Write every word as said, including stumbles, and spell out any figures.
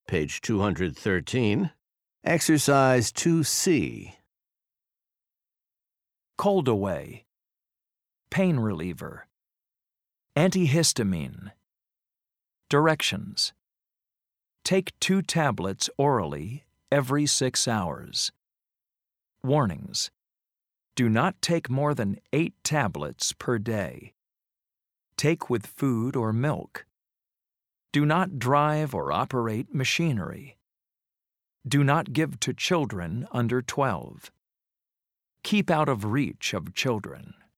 page two hundred thirteen. Exercise two C. Cold away. Pain reliever. Antihistamine. Directions. Take two tablets orally every six hours. Warnings. Do not take more than eight tablets per day. Take with food or milk. Do not drive or operate machinery. Do not give to children under twelve. Keep out of reach of children.